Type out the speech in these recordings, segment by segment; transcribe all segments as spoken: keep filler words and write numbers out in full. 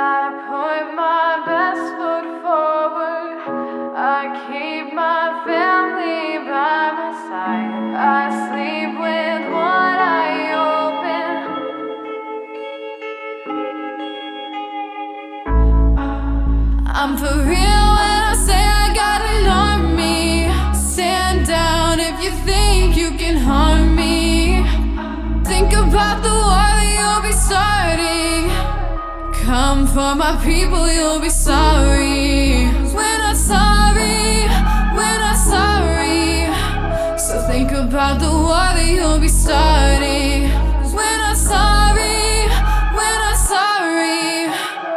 I put my best foot forward. I keep my family by my side. I sleep with one eye open. I'm for real when I say I got an army. Stand down if you think you can harm me. Think about the war that you'll be starting. Come for my people, you'll be sorry. We're not sorry, we're not sorry. So think about the war that you'll be starting. We're not sorry, we're not sorry.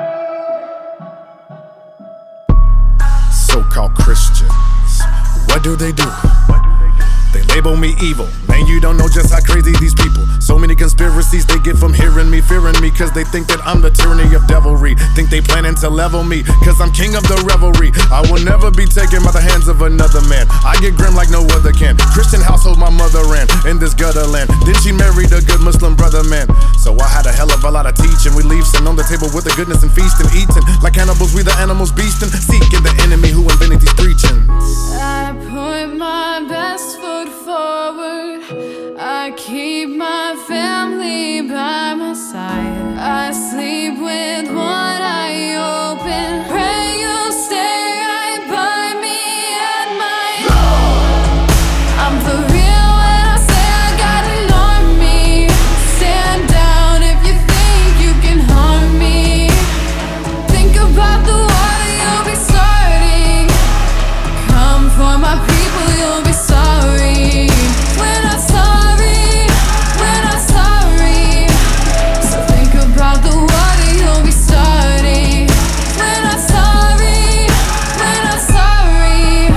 So-called Christians, what do they do? They label me evil. Man, you don't know just how crazy these people. So many conspiracies they get from hearing me, fearing me, cause they think that I'm the tyranny of devilry. Think they planning to level me, cause I'm king of the revelry. I will never be taken by the hands of another man. I get grim like no other can. Christian household my mother ran, in this gutter land. Then she married a good Muslim brother man. So I had a hell of a lot of teaching. We leave sin on the table with the goodness and feasting, eating like cannibals, we the animals beasting, seeking the enemy who invented these preachings. I put my best foot forward. I keep my family by my side. I sleep with one eye open. Pray you'll stay right by me at my home. I'm for real when I say I got an army. Stand down if you think you can harm me. Think about the war that you'll be starting. Come for my people, you'll be sorry. We're not sorry, we're not sorry. So think about the war that you'll be starting. We're not sorry, we're not sorry.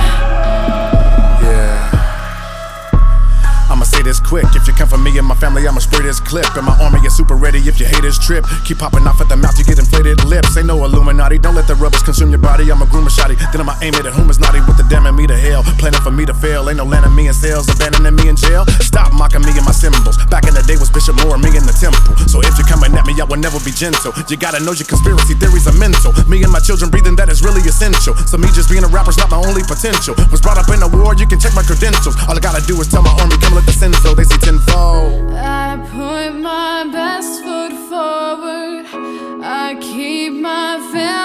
Yeah. I'ma say this quick. If you come for me and my family, I'ma spray this clip. And my army is super ready if you hate this trip. Keep popping off at the mouth, you get inflated lips. Ain't no Illuminati, don't let the rubbish consume your body. I'ma groom a shotty, then I'ma aim it at whom is naughty. With the damning me to hell, planning for me to fail. Ain't no landing me in cells, abandoning me in jail. Stop mocking me and my symbols. Back in the day was Bishop Moore, me in the temple. So if you're coming at me, I will never be gentle. You gotta know your conspiracy theories are mental. Me and my children breathing, that is really essential. So me just being a rapper's not my only potential. Was brought up in a war, you can check my credentials. All I gotta do is tell my army, come let the sins go. They see tenfold. I put my best foot forward. I keep my family